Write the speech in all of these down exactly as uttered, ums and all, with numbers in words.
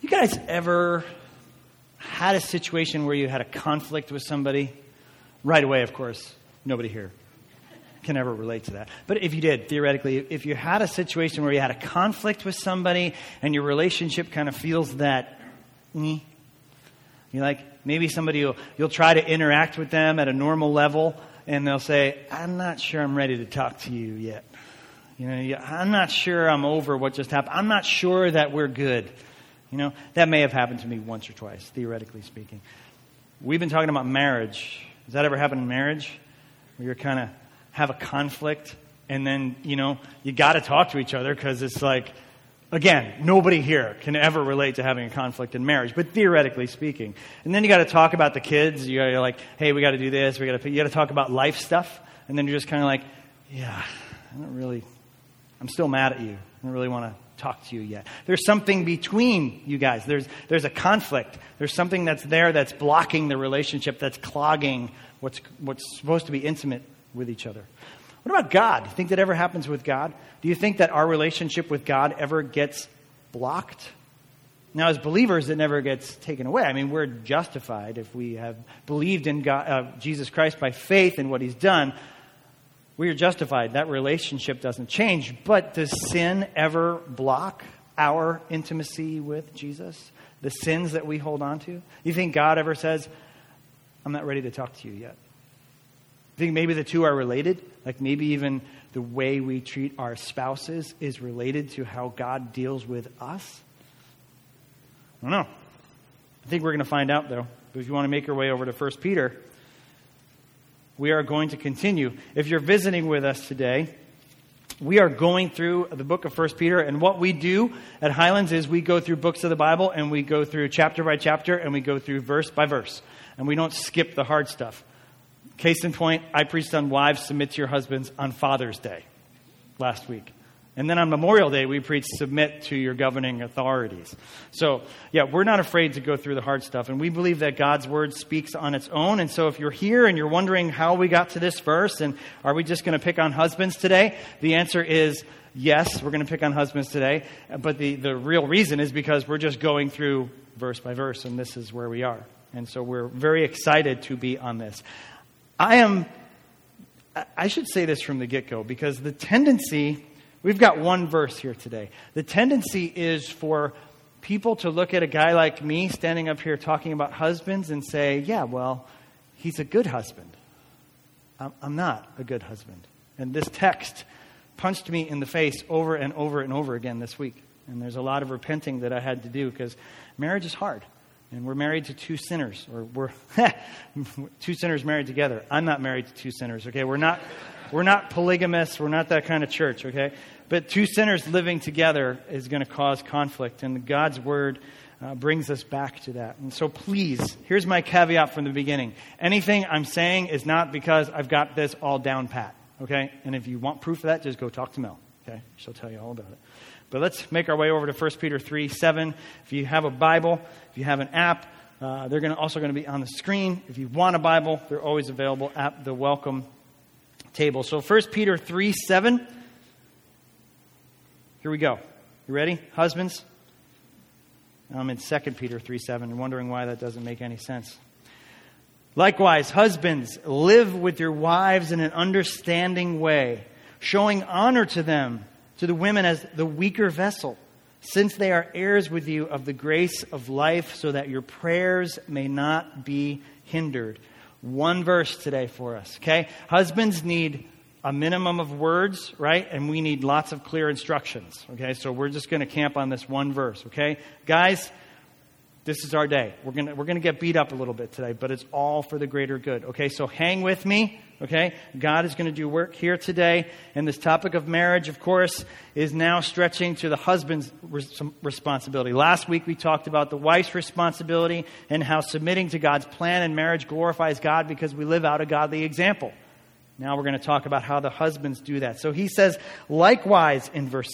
You guys ever had a situation where you had a conflict with somebody? Right away, of course, nobody here can ever relate to that. But if you did, theoretically, if you had a situation where you had a conflict with somebody and your relationship kind of feels that, mm, you like, maybe somebody will, you'll try to interact with them at a normal level and they'll say, I'm not sure I'm ready to talk to you yet. You know, I'm not sure I'm over what just happened. I'm not sure that we're good. You know, that may have happened to me once or twice, theoretically speaking. We've been talking about marriage. Does that ever happen in marriage? Where you're kind of have a conflict and then, you know, you got to talk to each other because it's like, again, nobody here can ever relate to having a conflict in marriage, but theoretically speaking. And then you got to talk about the kids. You got to like, hey, we got to do this. We got to, you got to talk about life stuff. And then you're just kind of like, yeah, I don't really, I'm still mad at you. I don't really want to talk to you yet. There's something between you guys. There's there's a conflict. There's something that's there that's blocking the relationship, that's clogging what's what's supposed to be intimate with each other. What about God? Do you think that ever happens with God? Do you think that our relationship with God ever gets blocked? Now, as believers, it never gets taken away. I mean, we're justified if we have believed in God, uh, Jesus Christ by faith in what He's done. We are justified. That relationship doesn't change. But does sin ever block our intimacy with Jesus? The sins that we hold on to? You think God ever says, I'm not ready to talk to you yet? You think maybe the two are related? Like maybe even the way we treat our spouses is related to how God deals with us? I don't know. I think we're going to find out, though. But if you want to make your way over to First Peter, we are going to continue. If you're visiting with us today, we are going through the book of First Peter. And what we do at Highlands is we go through books of the Bible and we go through chapter by chapter and we go through verse by verse. And we don't skip the hard stuff. Case in point, I preached on wives submit to your husbands on Father's Day last week. And then on Memorial Day, we preached submit to your governing authorities. So, yeah, we're not afraid to go through the hard stuff. And we believe that God's word speaks on its own. And so if you're here and you're wondering how we got to this verse and are we just going to pick on husbands today? The answer is yes, we're going to pick on husbands today. But the, the real reason is because we're just going through verse by verse. And this is where we are. And so we're very excited to be on this. I am, I should say this from the get-go because the tendency... We've got one verse here today. The tendency is for people to look at a guy like me standing up here talking about husbands and say, yeah, well, he's a good husband. I'm, I'm not a good husband. And this text punched me in the face over and over and over again this week. And there's a lot of repenting that I had to do because marriage is hard. And we're married to two sinners. Or we're two sinners married together. I'm not married to two sinners, okay? We're not... We're not polygamists. We're not that kind of church, okay? But two sinners living together is going to cause conflict. And God's word uh, brings us back to that. And so please, here's my caveat from the beginning. Anything I'm saying is not because I've got this all down pat, okay? And if you want proof of that, just go talk to Mel, okay? She'll tell you all about it. But let's make our way over to First Peter three seven. If you have a Bible, if you have an app, uh, they're gonna also going to be on the screen. If you want a Bible, they're always available at the welcome table. So First Peter three seven. Here we go. You ready? Husbands? I'm in Second Peter three seven and wondering why that doesn't make any sense. Likewise, husbands, live with your wives in an understanding way, showing honor to them, to the women as the weaker vessel, since they are heirs with you of the grace of life, so that your prayers may not be hindered. One verse today for us, okay? Husbands need a minimum of words, right? And we need lots of clear instructions, okay? So we're just going to camp on this one verse, okay? Guys, this is our day. We're going to we're going to get beat up a little bit today, but it's all for the greater good, okay? So hang with me, okay? God is going to do work here today. And this topic of marriage, of course, is now stretching to the husband's res- responsibility. Last week we talked about the wife's responsibility and how submitting to God's plan in marriage glorifies God because we live out a godly example. Now we're going to talk about how the husbands do that. So he says, likewise in verse seven.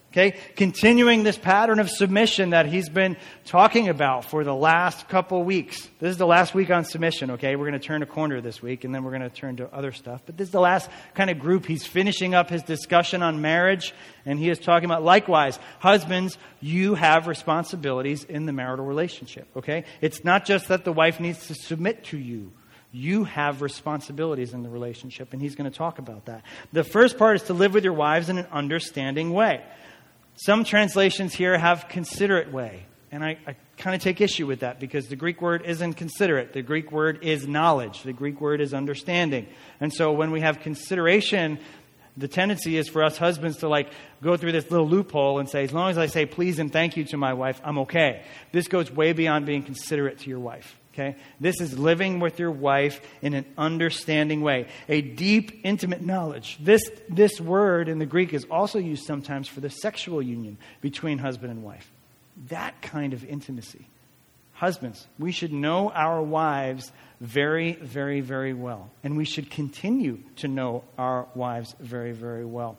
Okay, continuing this pattern of submission that he's been talking about for the last couple weeks. This is the last week on submission, okay? We're going to turn a corner this week, and then we're going to turn to other stuff. But this is the last kind of group. He's finishing up his discussion on marriage, and he is talking about, likewise, husbands, you have responsibilities in the marital relationship, okay? It's not just that the wife needs to submit to you. You have responsibilities in the relationship, and he's going to talk about that. The first part is to live with your wives in an understanding way. Some translations here have considerate way. And I, I kind of take issue with that because the Greek word isn't considerate. The Greek word is knowledge. The Greek word is understanding. And so when we have consideration, the tendency is for us husbands to like go through this little loophole and say, as long as I say please and thank you to my wife, I'm okay. This goes way beyond being considerate to your wife. Okay? This is living with your wife in an understanding way. A deep, intimate knowledge. This, this word in the Greek is also used sometimes for the sexual union between husband and wife. That kind of intimacy. Husbands, we should know our wives very, very, very well. And we should continue to know our wives very, very well.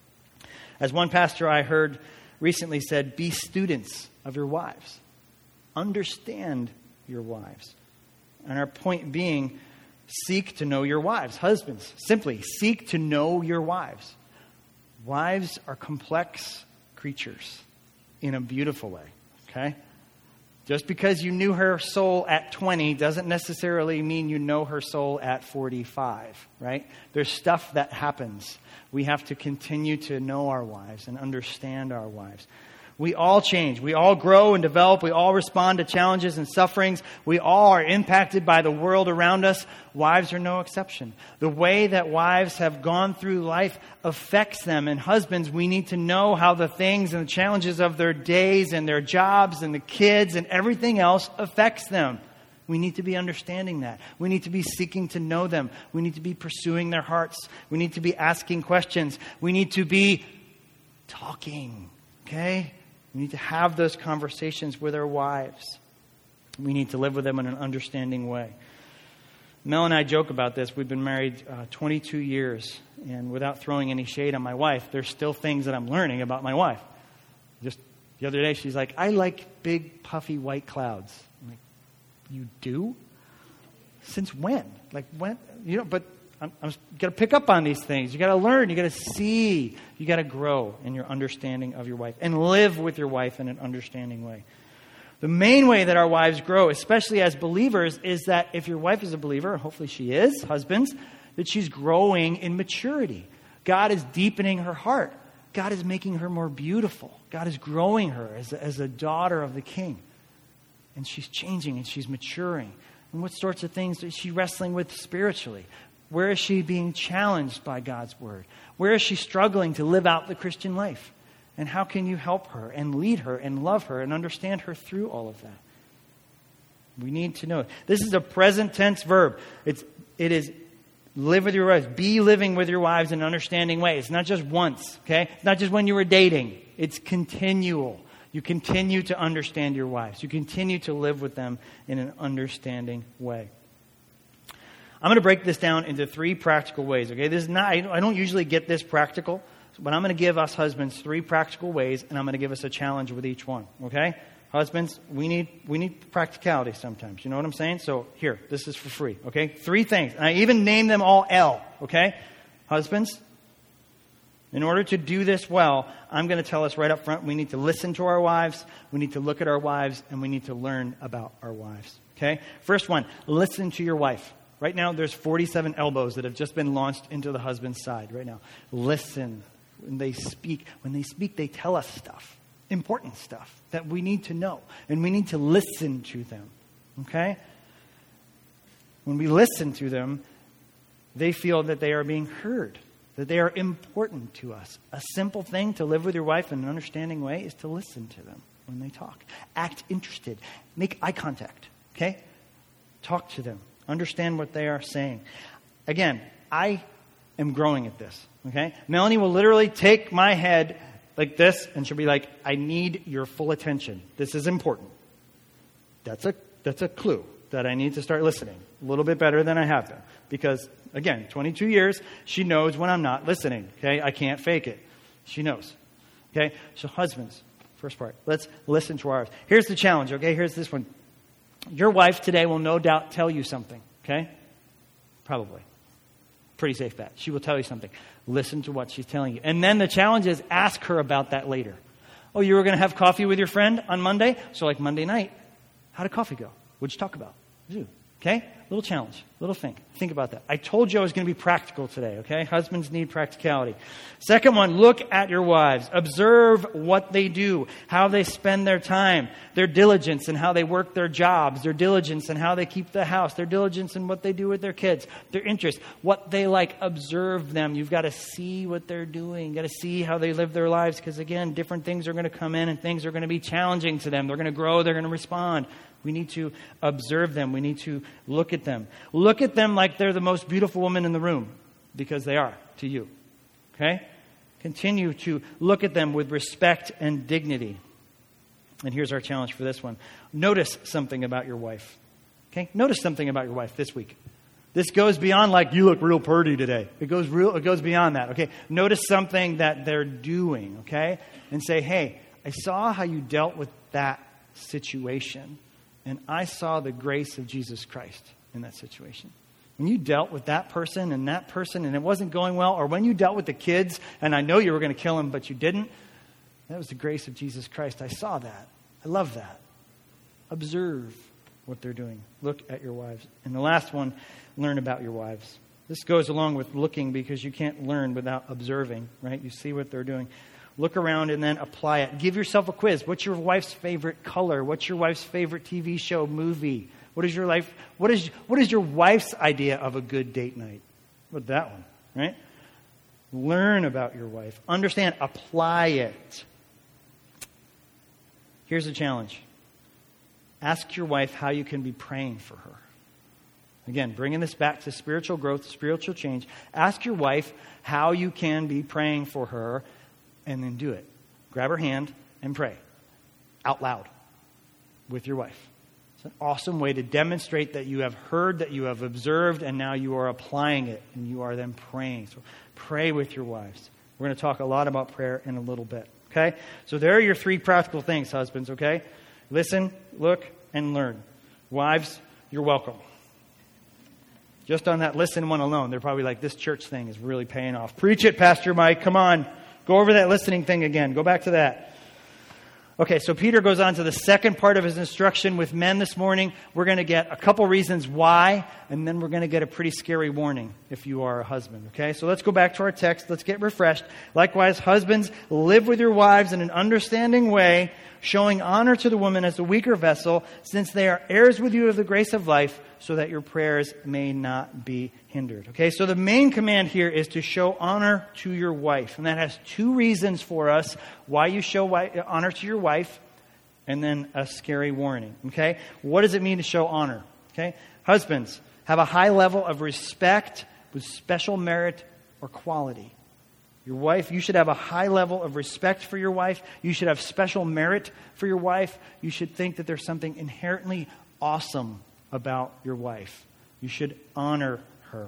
As one pastor I heard recently said, be students of your wives. Understand your wives. And our point being, seek to know your wives. Husbands, simply seek to know your wives. Wives are complex creatures in a beautiful way, okay? Just because you knew her soul at twenty doesn't necessarily mean you know her soul at forty-five, right? There's stuff that happens. We have to continue to know our wives and understand our wives. We all change. We all grow and develop. We all respond to challenges and sufferings. We all are impacted by the world around us. Wives are no exception. The way that wives have gone through life affects them. And husbands, we need to know how the things and the challenges of their days and their jobs and the kids and everything else affects them. We need to be understanding that. We need to be seeking to know them. We need to be pursuing their hearts. We need to be asking questions. We need to be talking, okay? We need to have those conversations with our wives. We need to live with them in an understanding way. Mel and I joke about this. We've been married uh, twenty-two years. And without throwing any shade on my wife, there's still things that I'm learning about my wife. Just the other day, she's like, I like big, puffy white clouds. I'm like, you do? Since when? Like, when? You know, but I'm, I'm you got to pick up on these things. You got to learn. You got to see. You got to grow in your understanding of your wife and live with your wife in an understanding way. The main way that our wives grow, especially as believers, is that if your wife is a believer, hopefully she is, husbands, that she's growing in maturity. God is deepening her heart. God is making her more beautiful. God is growing her as a, as a daughter of the King. And she's changing and she's maturing. And what sorts of things is she wrestling with spiritually? Where is she being challenged by God's word? Where is she struggling to live out the Christian life? And how can you help her and lead her and love her and understand her through all of that? We need to know it. This is a present tense verb. It's, it is live with your wives. Be living with your wives in an understanding way. It's not just once, okay? It's not just when you were dating. It's continual. You continue to understand your wives. You continue to live with them in an understanding way. I'm going to break this down into three practical ways, okay? This is not, I don't usually get this practical, but I'm going to give us husbands three practical ways, and I'm going to give us a challenge with each one, okay? Husbands, we need we need practicality sometimes. You know what I'm saying? So here, this is for free, okay? Three things. And I even named them all L, okay? Husbands, in order to do this well, I'm going to tell us right up front, we need to listen to our wives, we need to look at our wives, and we need to learn about our wives, okay? First one, listen to your wife. Right now, there's forty-seven elbows that have just been launched into the husband's side right now. Listen. When they speak, when they speak, they tell us stuff, important stuff that we need to know. And we need to listen to them, okay? When we listen to them, they feel that they are being heard, that they are important to us. A simple thing to live with your wife in an understanding way is to listen to them when they talk. Act interested. Make eye contact, okay? Talk to them. Understand what they are saying. Again, I am growing at this, okay? Melanie will literally take my head like this, and she'll be like, I need your full attention. This is important. That's a that's a clue that I need to start listening a little bit better than I have been. Because, again, twenty-two years, she knows when I'm not listening, okay? I can't fake it. She knows. Okay? So husbands, first part. Let's listen to ours. Here's the challenge, okay? Here's this one. Your wife today will no doubt tell you something, okay? Probably. Pretty safe bet. She will tell you something. Listen to what she's telling you. And then the challenge is ask her about that later. Oh, you were going to have coffee with your friend on Monday? So like Monday night, how did coffee go? What'd you talk about? Zoo. Okay? Little challenge. Little think. Think about that. I told you I was going to be practical today, okay? Husbands need practicality. Second one, look at your wives. Observe what they do, how they spend their time, their diligence in how they work their jobs, their diligence in how they keep the house, their diligence in what they do with their kids, their interests, what they like. Observe them. You've got to see what they're doing. You've got to see how they live their lives because, again, different things are going to come in and things are going to be challenging to them. They're going to grow. They're going to respond. We need to observe them. We need to look at them. Look at them like they're the most beautiful woman in the room, because they are to you. Okay? Continue to look at them with respect and dignity. And here's our challenge for this one. Notice something about your wife. Okay? Notice something about your wife this week. This goes beyond like, you look real pretty today. It goes real. It goes beyond that. Okay? Notice something that they're doing. Okay? And say, hey, I saw how you dealt with that situation. And I saw the grace of Jesus Christ in that situation. When you dealt with that person and that person and it wasn't going well, or when you dealt with the kids and I know you were going to kill them, but you didn't, that was the grace of Jesus Christ. I saw that. I love that. Observe what they're doing. Look at your wives. And the last one, learn about your wives. This goes along with looking because you can't learn without observing, right? You see what they're doing. Look around and then apply it. Give yourself a quiz. What's your wife's favorite color? What's your wife's favorite T V show, movie? What is your life? What is what is your wife's idea of a good date night? What that one, right? Learn about your wife. Understand. Apply it. Here's the challenge. Ask your wife how you can be praying for her. Again, bringing this back to spiritual growth, spiritual change. Ask your wife how you can be praying for her. And then do it. Grab her hand and pray out loud with your wife. It's an awesome way to demonstrate that you have heard, that you have observed, and now you are applying it, and you are then praying. So pray with your wives. We're going to talk a lot about prayer in a little bit. Okay? So there are your three practical things, husbands, okay? Listen, look, and learn. Wives, you're welcome. Just on that listen one alone, they're probably like, this church thing is really paying off. Preach it, Pastor Mike. Come on. Go over that listening thing again. Go back to that. Okay, so Peter goes on to the second part of his instruction with men this morning. We're going to get a couple reasons why, and then we're going to get a pretty scary warning if you are a husband. Okay, so let's go back to our text. Let's get refreshed. Likewise, husbands, live with your wives in an understanding way, showing honor to the woman as the weaker vessel, since they are heirs with you of the grace of life, so that your prayers may not be hindered. Okay, so the main command here is to show honor to your wife. And that has two reasons for us why you show wi- honor to your wife, and then a scary warning. Okay, what does it mean to show honor? Okay, husbands, have a high level of respect with special merit or quality. Your wife, you should have a high level of respect for your wife. You should have special merit for your wife. You should think that there's something inherently awesome about your wife. You should honor her.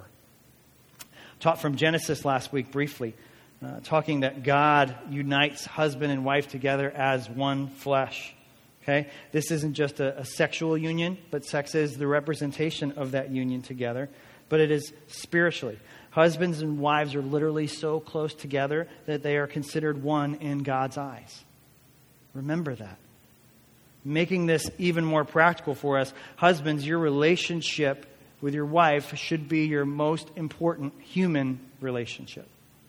Taught from Genesis last week briefly, uh, talking that God unites husband and wife together as one flesh. Okay, this isn't just a, a sexual union, but sex is the representation of that union together. But it is spiritually. Husbands and wives are literally so close together that they are considered one in God's eyes. Remember that. Making this even more practical for us, husbands, your relationship with your wife should be your most important human relationship.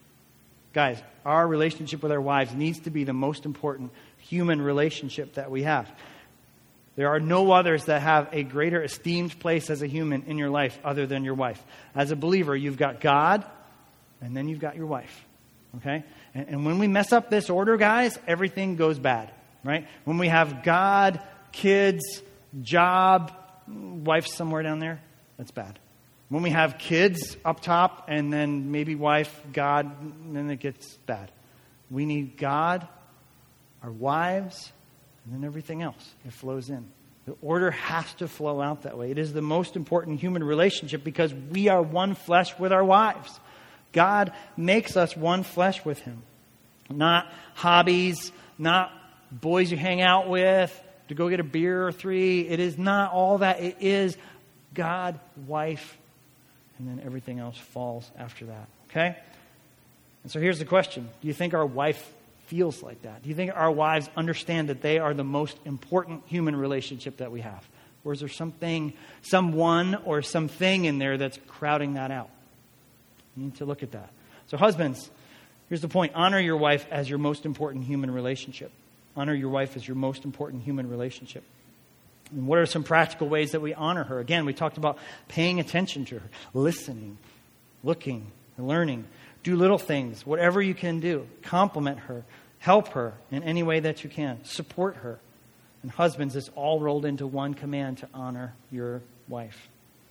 Guys, our relationship with our wives needs to be the most important human relationship that we have. There are no others that have a greater esteemed place as a human in your life other than your wife. As a believer, you've got God, and then you've got your wife. Okay? And, and when we mess up this order, guys, everything goes bad. Right? When we have God, kids, job, wife somewhere down there, that's bad. When we have kids up top and then maybe wife, God, then it gets bad. We need God, our wives, and then everything else. It flows in. The order has to flow out that way. It is the most important human relationship because we are one flesh with our wives. God makes us one flesh with Him. not hobbies, not boys you hang out with to go get a beer or three. It is not all that. It is God, wife, and then everything else falls after that. Okay? And so here's the question. Do you think our wife feels like that? Do you think our wives understand that they are the most important human relationship that we have? Or is there something, someone or something in there that's crowding that out? You need to look at that. So husbands, here's the point. Honor your wife as your most important human relationship. Honor your wife as your most important human relationship. And what are some practical ways that we honor her? Again, we talked about paying attention to her, listening, looking, learning. Do little things, whatever you can do. Compliment her. Help her in any way that you can. Support her. And husbands, it's all rolled into one command to honor your wife.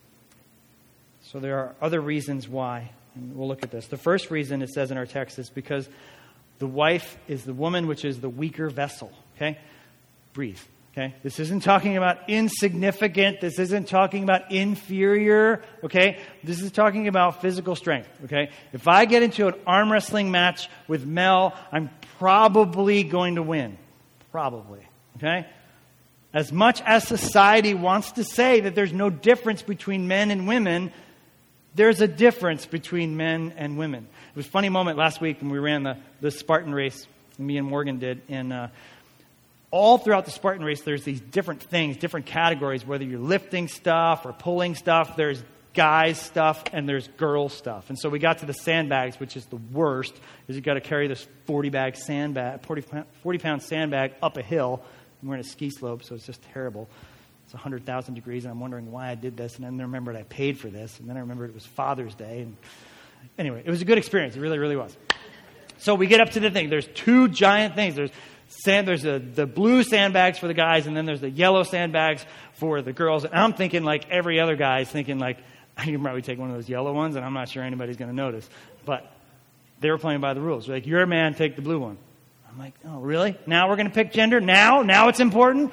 So there are other reasons why. And we'll look at this. The first reason it says in our text is because the wife is the woman which is the weaker vessel. Okay? Breathe. Okay? This isn't talking about insignificant. This isn't talking about inferior. Okay? This is talking about physical strength. Okay? If I get into an arm wrestling match with Mel, I'm probably going to win. Probably. Okay? As much as society wants to say that there's no difference between men and women, there's a difference between men and women. It was a funny moment last week when we ran the, the Spartan race, me and Morgan did, and uh, all throughout the Spartan race, there's these different things, different categories, whether you're lifting stuff or pulling stuff. There's guys stuff and there's girl stuff. And so we got to the sandbags, which is the worst, because you've got to carry this forty bag sandbag, forty pound sandbag up a hill. And we're in a ski slope, so it's just terrible. It's one hundred thousand degrees, and I'm wondering why I did this. And then I remembered I paid for this, and then I remembered it was Father's Day. And anyway, it was a good experience. It really, really was. So we get up to the thing. There's two giant things. There's sand. There's a, the blue sandbags for the guys, and then there's the yellow sandbags for the girls. And I'm thinking like every other guy is thinking like, I can probably take one of those yellow ones, and I'm not sure anybody's going to notice. But they were playing by the rules. They're like, you're a man, take the blue one. I'm like, oh, really? Now we're going to pick gender? Now? Now it's important?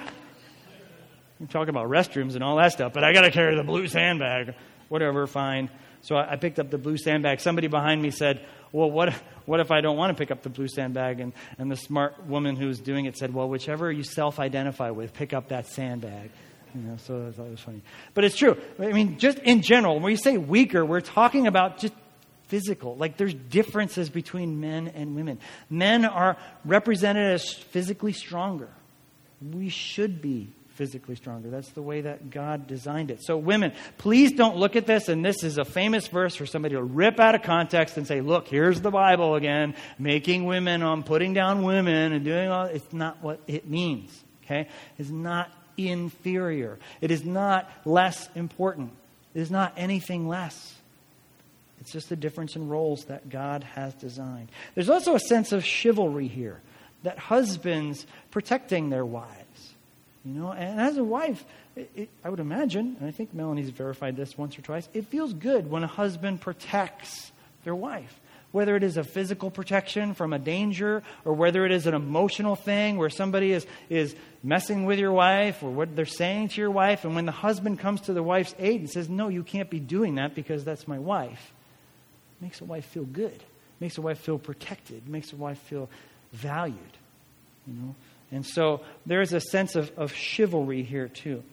I'm talking about restrooms and all that stuff, but I got to carry the blue sandbag. Whatever, fine. So I, I picked up the blue sandbag. Somebody behind me said, well, what if, what if I don't want to pick up the blue sandbag? And, and the smart woman who was doing it said, well, whichever you self-identify with, pick up that sandbag. You know, so I thought it was funny. But it's true. I mean, just in general, when we say weaker, we're talking about just physical. Like there's differences between men and women. Men are represented as physically stronger. We should be physically stronger. That's the way that God designed it. So women, please don't look at this, and this is a famous verse for somebody to rip out of context and say, look, here's the Bible again, making women, um, putting down women and doing all. It's not what it means. Okay? It's not inferior. It is not less important. It is not anything less. It's just a difference in roles that God has designed. There's also a sense of chivalry here, that husbands protecting their wives. You know, and as a wife, it, it, I would imagine, and I think Melanie's verified this once or twice, it feels good when a husband protects their wife. Whether it is a physical protection from a danger, or whether it is an emotional thing where somebody is, is messing with your wife, or what they're saying to your wife, and when the husband comes to the wife's aid and says, no, you can't be doing that because that's my wife, it makes a wife feel good. It makes a wife feel protected. It makes a wife feel valued. You know? And so there is a sense of, of chivalry here too.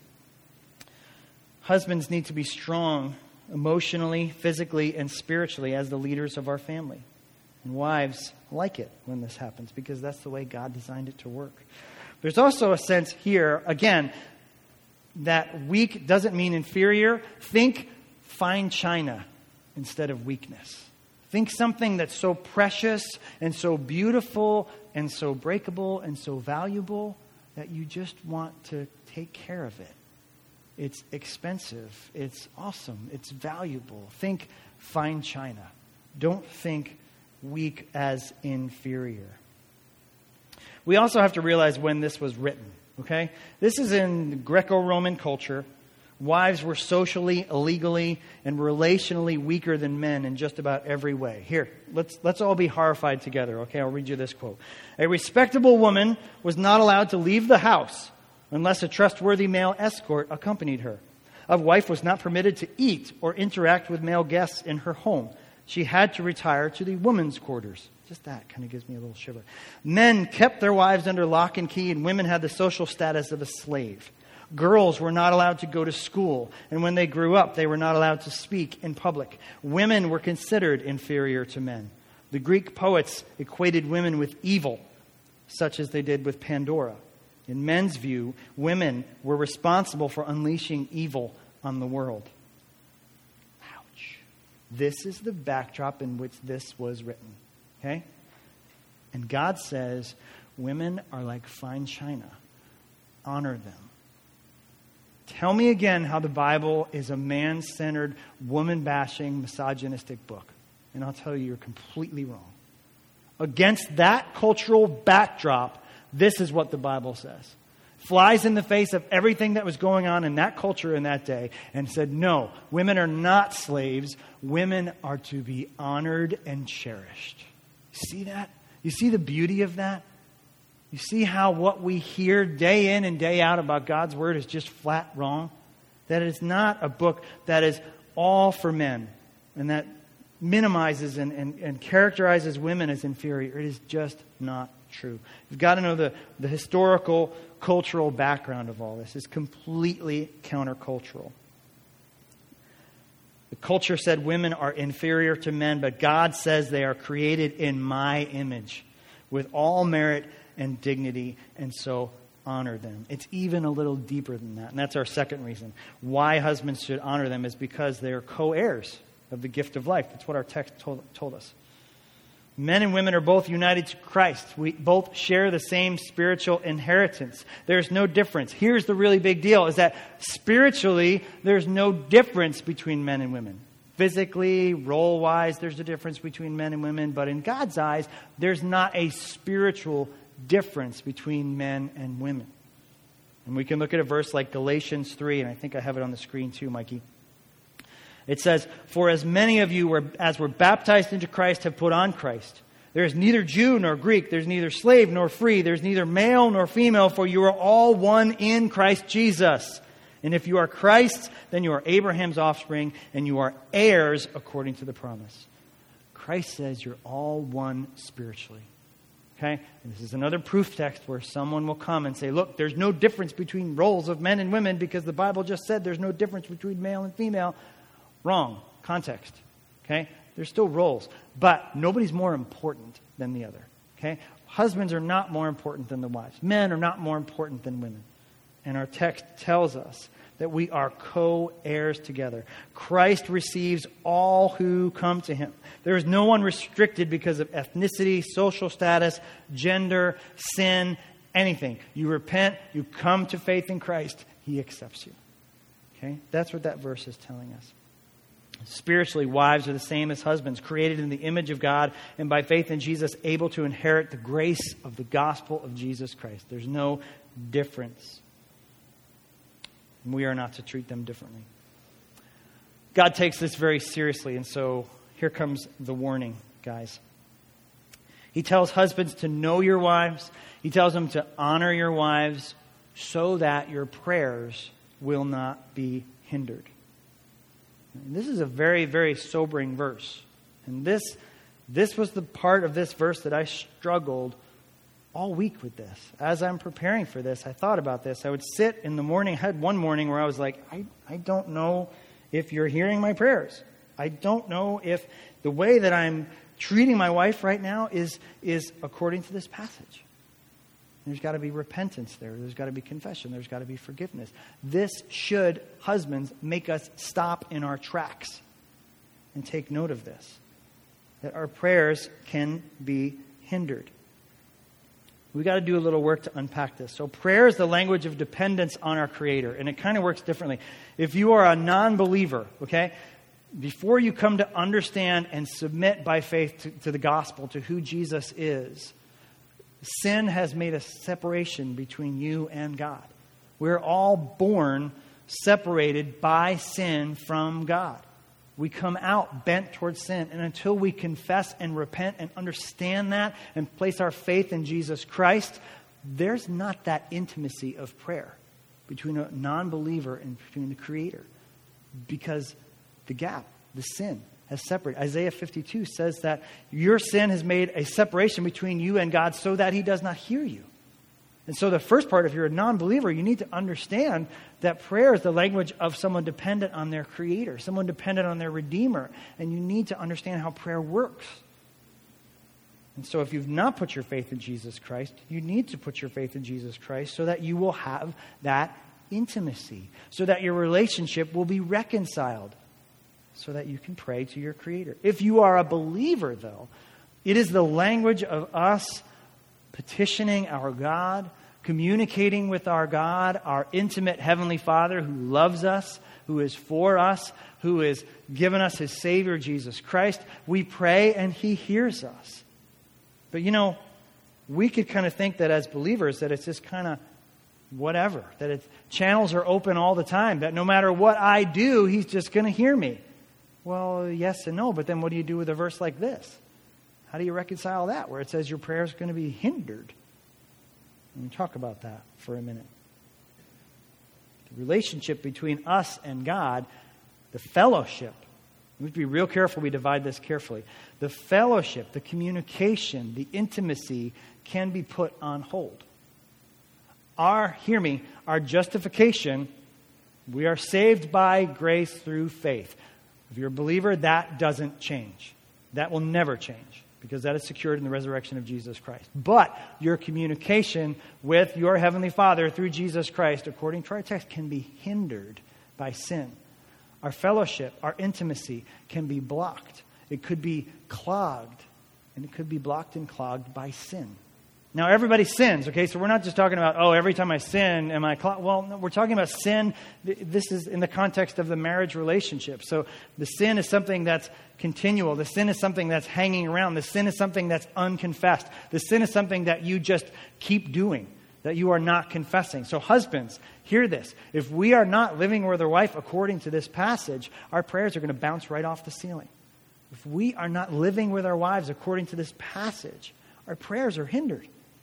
Husbands need to be strong emotionally, physically, and spiritually as the leaders of our family. And wives like it when this happens because that's the way God designed it to work. There's also a sense here, again, that weak doesn't mean inferior. Think fine china instead of weakness. Think something that's so precious and so beautiful and so breakable and so valuable that you just want to take care of it. It's expensive. It's awesome. It's valuable. Think fine china. Don't think weak as inferior. We also have to realize when this was written, okay? This is in Greco-Roman culture. Wives were socially, illegally, and relationally weaker than men in just about every way. Here, let's let's all be horrified together, okay? I'll read you this quote. A respectable woman was not allowed to leave the house unless a trustworthy male escort accompanied her. A wife was not permitted to eat or interact with male guests in her home. She had to retire to the women's quarters. Just that kind of gives me a little shiver. Men kept their wives under lock and key, and women had the social status of a slave. Girls were not allowed to go to school, and when they grew up, they were not allowed to speak in public. Women were considered inferior to men. The Greek poets equated women with evil, such as they did with Pandora. In men's view, women were responsible for unleashing evil on the world. Ouch. This is the backdrop in which this was written. Okay? And God says, women are like fine china. Honor them. Tell me again how the Bible is a man-centered, woman-bashing, misogynistic book. And I'll tell you, you're completely wrong. Against that cultural backdrop, this is what the Bible says. Flies in the face of everything that was going on in that culture in that day and said, no, women are not slaves. Women are to be honored and cherished. See that? You see the beauty of that? You see how what we hear day in and day out about God's Word is just flat wrong? That it's not a book that is all for men and that minimizes and, and, and characterizes women as inferior. It is just not true. You've got to know the, the historical, cultural background of all this. It's completely countercultural. The culture said women are inferior to men, but God says they are created in my image with all merit and dignity, and so honor them. It's even a little deeper than that. And that's our second reason. Why husbands should honor them is because they're co-heirs of the gift of life. That's what our text told, told us. Men and women are both united to Christ. We both share the same spiritual inheritance. There's no difference. Here's the really big deal, is that spiritually, there's no difference between men and women. Physically, role-wise, there's a difference between men and women. But in God's eyes, there's not a spiritual difference between men and women. And we can look at a verse like Galatians three, and I think I have it on the screen too, Mikey. It says, for as many of you were, as were baptized into Christ have put on Christ. There is neither Jew nor Greek. There's neither slave nor free. There's neither male nor female, for you are all one in Christ Jesus. And if you are Christ's, then you are Abraham's offspring, and you are heirs according to the promise. Christ says you're all one spiritually. Okay? And this is another proof text where someone will come and say, look, there's no difference between roles of men and women because the Bible just said there's no difference between male and female. Wrong. Context. Okay? There's still roles. But nobody's more important than the other. Okay? Husbands are not more important than the wives. Men are not more important than women. And our text tells us that we are co-heirs together. Christ receives all who come to him. There is no one restricted because of ethnicity, social status, gender, sin, anything. You repent, you come to faith in Christ, he accepts you. Okay? That's what that verse is telling us. Spiritually, wives are the same as husbands, created in the image of God, and by faith in Jesus, able to inherit the grace of the gospel of Jesus Christ. There's no difference. And we are not to treat them differently. God takes this very seriously, and so here comes the warning, guys. He tells husbands to know your wives. He tells them to honor your wives so that your prayers will not be hindered. And this is a very, very sobering verse. And this, this was the part of this verse that I struggled all week with this. As I'm preparing for this, I thought about this. I would sit in the morning. I had one morning where I was like, I, I don't know if you're hearing my prayers. I don't know if the way that I'm treating my wife right now is, is according to this passage. There's got to be repentance there. There's got to be confession. There's got to be forgiveness. This should, husbands, make us stop in our tracks and take note of this. That our prayers can be hindered. We've got to do a little work to unpack this. So prayer is the language of dependence on our Creator. And it kind of works differently. If you are a non-believer, okay, before you come to understand and submit by faith to, to the gospel, to who Jesus is, sin has made a separation between you and God. We're all born separated by sin from God. We come out bent towards sin. And until we confess and repent and understand that and place our faith in Jesus Christ, there's not that intimacy of prayer between a non-believer and between the Creator. Because the gap, the sin, has separated. Isaiah fifty-two says that your sin has made a separation between you and God so that he does not hear you. And so the first part, if you're a non-believer, you need to understand that prayer is the language of someone dependent on their Creator, someone dependent on their Redeemer. And you need to understand how prayer works. And so if you've not put your faith in Jesus Christ, you need to put your faith in Jesus Christ so that you will have that intimacy, so that your relationship will be reconciled, so that you can pray to your Creator. If you are a believer, though, it is the language of us petitioning our God, communicating with our God, our intimate Heavenly Father who loves us, who is for us, who has given us His Savior, Jesus Christ. We pray and He hears us. But you know, we could kind of think that as believers that it's just kind of whatever, that it's, channels are open all the time, that no matter what I do, He's just going to hear me. Well, yes and no, but then what do you do with a verse like this? How do you reconcile that, where it says your prayer is going to be hindered? Let me talk about that for a minute. The relationship between us and God, the fellowship, we have to be real careful we divide this carefully. The fellowship, the communication, the intimacy can be put on hold. Our, hear me, our justification, we are saved by grace through faith. If you're a believer, that doesn't change. That will never change, because that is secured in the resurrection of Jesus Christ. But your communication with your Heavenly Father through Jesus Christ, according to our text, can be hindered by sin. Our fellowship, our intimacy can be blocked. It could be clogged, and it could be blocked and clogged by sin. Now, everybody sins, okay? So we're not just talking about, oh, every time I sin, am I clogged? Well, no, we're talking about sin. This is in the context of the marriage relationship. So the sin is something that's continual. The sin is something that's hanging around. The sin is something that's unconfessed. The sin is something that you just keep doing, that you are not confessing. So husbands, hear this. If we are not living with our wife according to this passage, our prayers are going to bounce right off the ceiling. If we are not living with our wives according to this passage, our prayers are hindered.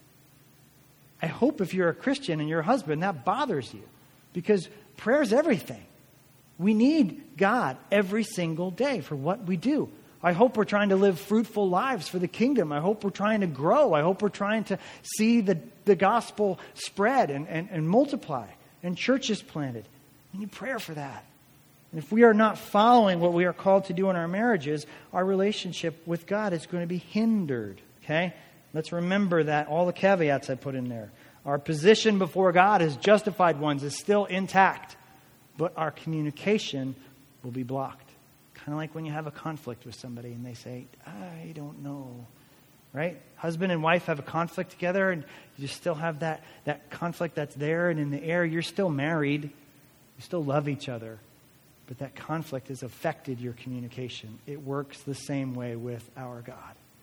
I hope if you're a Christian and you're a husband, that bothers you, because prayer is everything. We need God every single day for what we do. I hope we're trying to live fruitful lives for the kingdom. I hope we're trying to grow. I hope we're trying to see the, the gospel spread and, and, and multiply and churches planted. We need prayer for that. And if we are not following what we are called to do in our marriages, our relationship with God is going to be hindered. Okay? Let's remember that, all the caveats I put in there. Our position before God as justified ones is still intact, but our communication will be blocked. Kind of like when you have a conflict with somebody and they say, I don't know, right? Husband and wife have a conflict together and you still have that, that conflict that's there and in the air. You're still married. You still love each other. But that conflict has affected your communication. It works the same way with our God.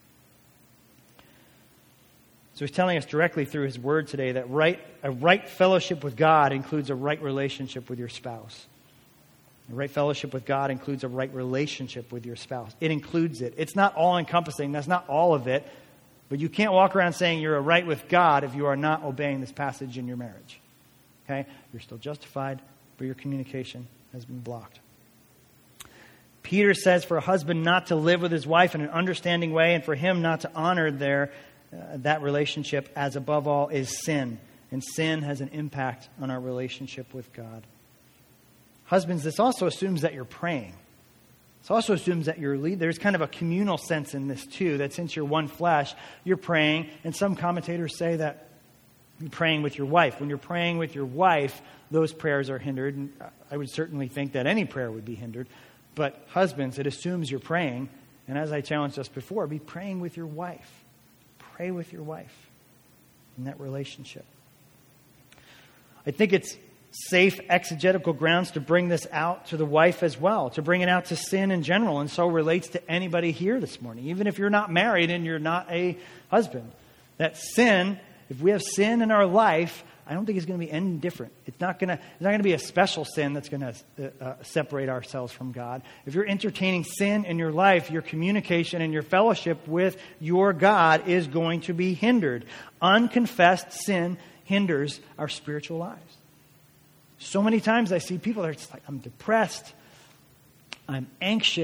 So he's telling us directly through his word today that right, a right fellowship with God includes a right relationship with your spouse. A right fellowship with God includes a right relationship with your spouse. It includes it. It's not all-encompassing. That's not all of it. But you can't walk around saying you're right with God if you are not obeying this passage in your marriage. Okay? You're still justified, but your communication has been blocked. Peter says for a husband not to live with his wife in an understanding way and for him not to honor their Uh, that relationship as above all is sin. And sin has an impact on our relationship with God. Husbands, this also assumes that you're praying. This also assumes that you're lead. There's kind of a communal sense in this too, that since you're one flesh, you're praying. And some commentators say that you're praying with your wife. When you're praying with your wife, those prayers are hindered. And I would certainly think that any prayer would be hindered. But husbands, it assumes you're praying. And as I challenged us before, be praying with your wife. Pray with your wife in that relationship. I think it's safe exegetical grounds to bring this out to the wife as well, to bring it out to sin in general, and so relates to anybody here this morning, even if you're not married and you're not a husband. That sin, if we have sin in our life, I don't think it's going to be any different. It's not going to, it's not going to be a special sin that's going to uh, separate ourselves from God. If you're entertaining sin in your life, your communication and your fellowship with your God is going to be hindered. Unconfessed sin hinders our spiritual lives. So many times I see people that are just like, I'm depressed, I'm anxious,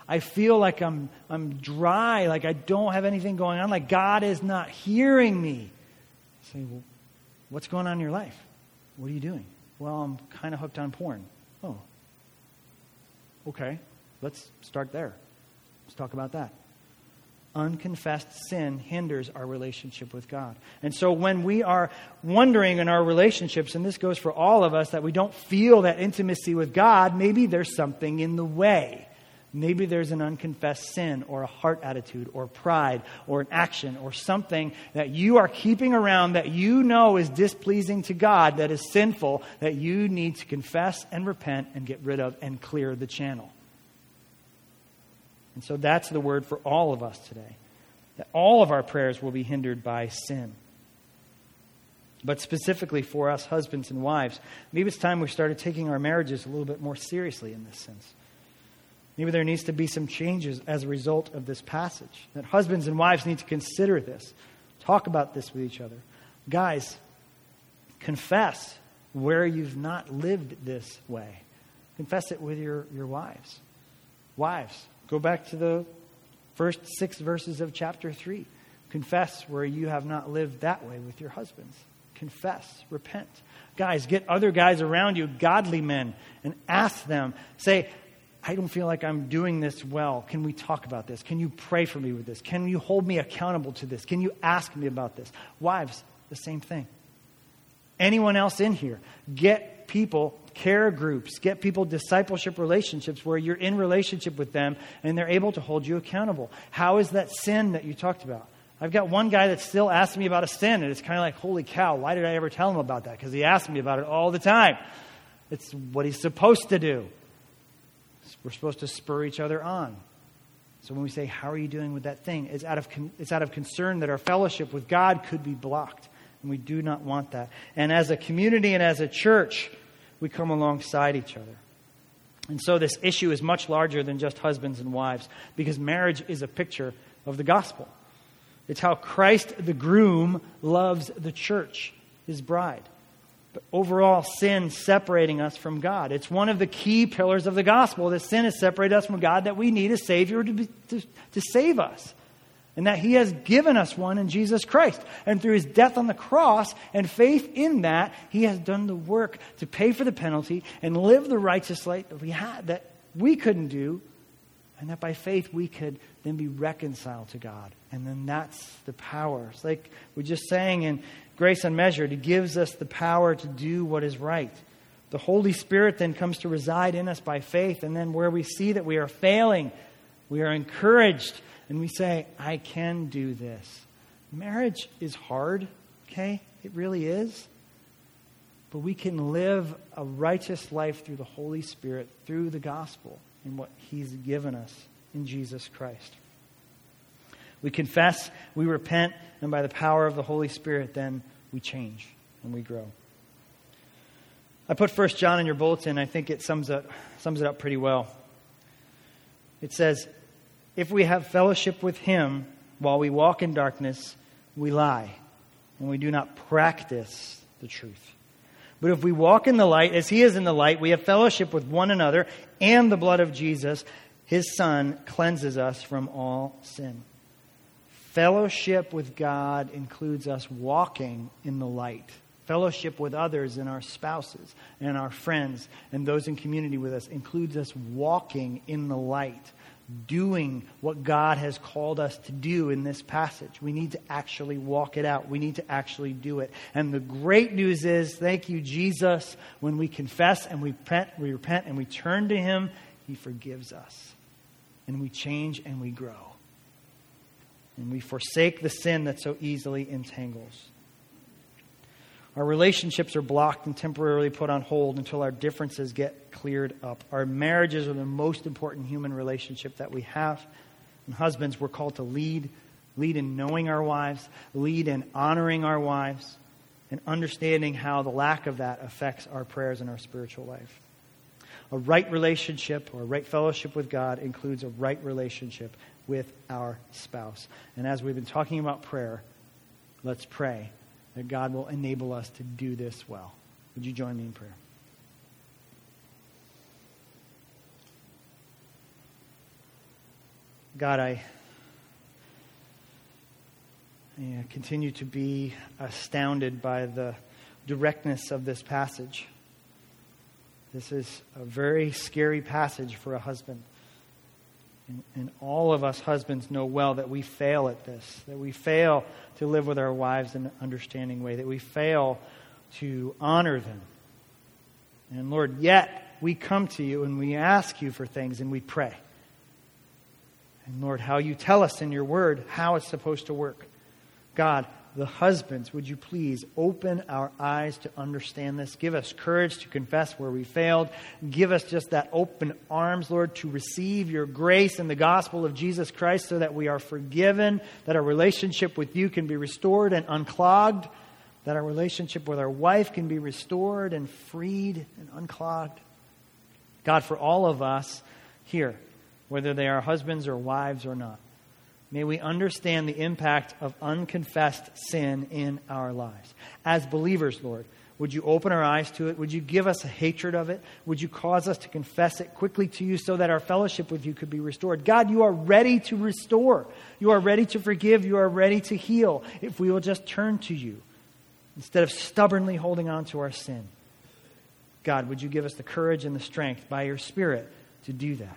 I feel like I'm I'm dry, like I don't have anything going on, like God is not hearing me. I say, well, what's going on in your life? What are you doing? Well, I'm kind of hooked on porn. Oh, okay. Let's start there. Let's talk about that. Unconfessed sin hinders our relationship with God. And so when we are wondering in our relationships, and this goes for all of us, that we don't feel that intimacy with God, maybe there's something in the way. Maybe there's an unconfessed sin or a heart attitude or pride or an action or something that you are keeping around that you know is displeasing to God, that is sinful, that you need to confess and repent and get rid of and clear the channel. And so that's the word for all of us today. That all of our prayers will be hindered by sin. But specifically for us husbands and wives, maybe it's time we started taking our marriages a little bit more seriously in this sense. Maybe there needs to be some changes as a result of this passage. That husbands and wives need to consider this. Talk about this with each other. Guys, confess where you've not lived this way. Confess it with your, your wives. Wives, go back to the first six verses of chapter three. Confess where you have not lived that way with your husbands. Confess, repent. Guys, get other guys around you, godly men, and ask them. Say, I don't feel like I'm doing this well. Can we talk about this? Can you pray for me with this? Can you hold me accountable to this? Can you ask me about this? Wives, the same thing. Anyone else in here, get people, care groups, get people discipleship relationships where you're in relationship with them and they're able to hold you accountable. How is that sin that you talked about? I've got one guy that still asks me about a sin, and it's kind of like, holy cow, why did I ever tell him about that? Because he asks me about it all the time. It's what he's supposed to do. We're supposed to spur each other on. So when we say, how are you doing with that thing? It's out of con- it's out of concern that our fellowship with God could be blocked. And we do not want that. And as a community and as a church, we come alongside each other. And so this issue is much larger than just husbands and wives, because marriage is a picture of the gospel. It's how Christ, the groom, loves the church, his bride. But overall, sin separating us from God. It's one of the key pillars of the gospel, that sin has separated us from God, that we need a Savior to, be, to, to save us. And that He has given us one in Jesus Christ. And through His death on the cross and faith in that, He has done the work to pay for the penalty and live the righteous life that we had, that we couldn't do. And that by faith we could then be reconciled to God. And then that's the power. It's like we just sang in Grace Unmeasured. He gives us the power to do what is right. The Holy Spirit then comes to reside in us by faith. And then where we see that we are failing, we are encouraged. And we say, I can do this. Marriage is hard, okay? It really is. But we can live a righteous life through the Holy Spirit, through the gospel, and what He's given us in Jesus Christ. We confess, we repent, and by the power of the Holy Spirit, then we change and we grow. I put First John in your bulletin. I think it sums up, sums it up pretty well. It says, if we have fellowship with Him while we walk in darkness, we lie, and we do not practice the truth. But if we walk in the light, as He is in the light, we have fellowship with one another, and the blood of Jesus, His Son, cleanses us from all sin. Fellowship with God includes us walking in the light. Fellowship with others and our spouses and our friends and those in community with us includes us walking in the light, doing what God has called us to do in this passage. We need to actually walk it out. We need to actually do it. And the great news is, thank you, Jesus, when we confess and we repent, we repent and we turn to Him, He forgives us. And we change and we grow. And we forsake the sin that so easily entangles. Our relationships are blocked and temporarily put on hold until our differences get cleared up. Our marriages are the most important human relationship that we have. And husbands, we're called to lead. Lead in knowing our wives. Lead in honoring our wives. And understanding how the lack of that affects our prayers and our spiritual life. A right relationship or a right fellowship with God includes a right relationship with our spouse. And as we've been talking about prayer, let's pray that God will enable us to do this well. Would you join me in prayer? God, I, I continue to be astounded by the directness of this passage. This is a very scary passage for a husband. And, and all of us husbands know well that we fail at this, that we fail to live with our wives in an understanding way, that we fail to honor them. And Lord, yet we come to you and we ask you for things and we pray. And Lord, how you tell us in your word how it's supposed to work. God, the husbands, would you please open our eyes to understand this? Give us courage to confess where we failed. Give us just that open arms, Lord, to receive your grace in the gospel of Jesus Christ so that we are forgiven, that our relationship with you can be restored and unclogged, that our relationship with our wife can be restored and freed and unclogged. God, for all of us here, whether they are husbands or wives or not, may we understand the impact of unconfessed sin in our lives. As believers, Lord, would you open our eyes to it? Would you give us a hatred of it? Would you cause us to confess it quickly to you so that our fellowship with you could be restored? God, you are ready to restore. You are ready to forgive. You are ready to heal if we will just turn to you instead of stubbornly holding on to our sin. God, would you give us the courage and the strength by your Spirit to do that?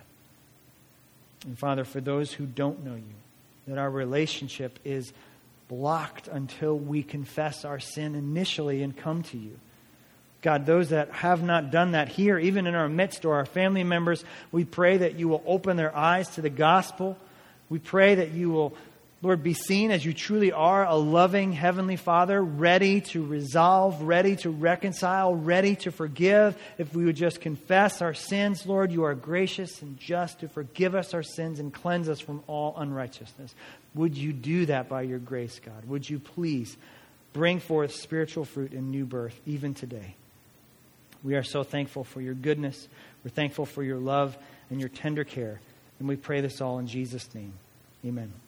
And Father, for those who don't know you, that our relationship is blocked until we confess our sin initially and come to you. God, those that have not done that here, even in our midst or our family members, we pray that you will open their eyes to the gospel. We pray that you will, Lord, be seen as you truly are, a loving Heavenly Father, ready to resolve, ready to reconcile, ready to forgive. If we would just confess our sins, Lord, you are gracious and just to forgive us our sins and cleanse us from all unrighteousness. Would you do that by your grace, God? Would you please bring forth spiritual fruit and new birth even today? We are so thankful for your goodness. We're thankful for your love and your tender care. And we pray this all in Jesus' name. Amen.